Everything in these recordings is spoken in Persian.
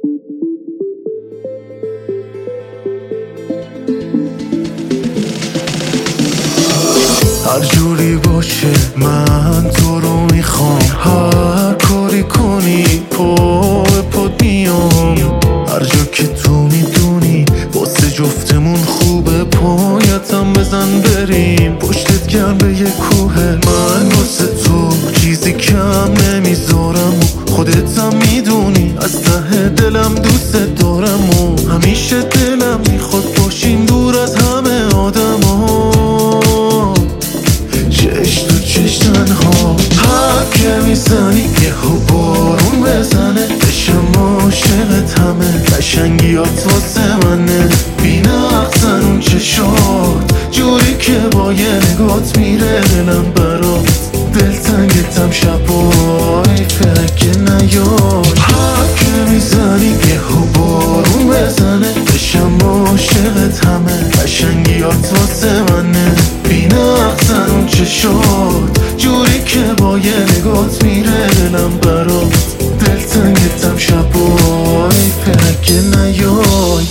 هر جوری باشه من تو رو میخوام، هر کاری کنی پا به پات میام. هر جا که تو میدونی واسه جفتمون خوبه، پایتم بزن بریم پشتت گرم به یه کوه. من واسه تو چیزی کم نمیذارم و خودتم میدونی از ته دلم دوست دارم و همیشه دلم میخواد باشیم دور از همه آدم ها، چش تو چش تنها. حرف که میزنی یهو بارون بزنه، بشم عاشقت همه قشنگیات واسه منه. بی نقصن اون چشات جوری که با یه نگات میره دلم برات، دلتنگتم شبای فکر نیای. حرف که میزنی یهو بارون بزنه، بشم عاشقت همه قشنگیات واسه منه. بی نقصن اون چشات جوری که با یه نگات میره دلم برات، دلتنگتم شبای فکر نیای.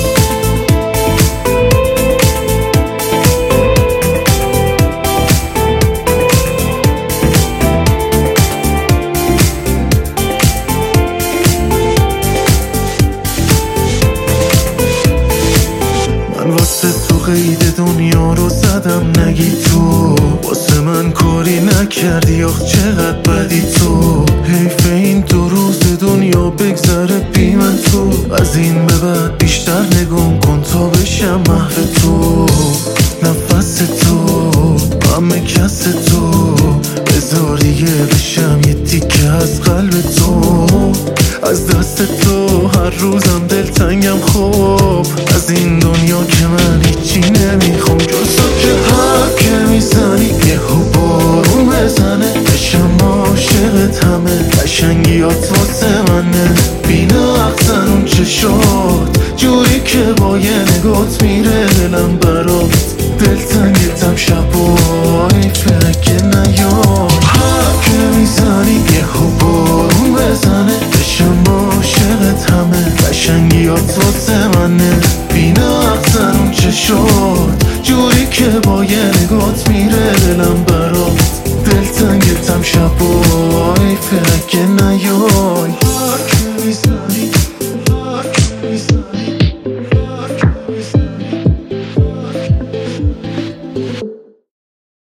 واسه تو قید دنیا رو زدم نگی تو، واسه من کاری نکردی آخ چقدر بدی تو. حیف این 2 روز دنیا بگذره بی من تو، از این به بعد بیشتر نگم کن تا بشم محو تو. نفس تو همه کس تو، بذار دیگه بشم یه تیکه از قلب تو. از دست تو هر روزم دلتنگم خوب، از این دنیا که من هیچی نمیخوام جز تو. که حرف که میزنی یهو بارون بزنه، بشم عاشقت همه قشنگیات واسه منه. بی نقصن اون چشات جوری که با یه نگات میره دلم برات، دلتنگتم شبای فکر نیای. حرف که میزنی یهو بارون بزنه، بشم عاشقت همه قشنگیات واسه منه. بی نقصن اون چشات جوری که با یه نگات میره دلم برات، دلتنگتم شبای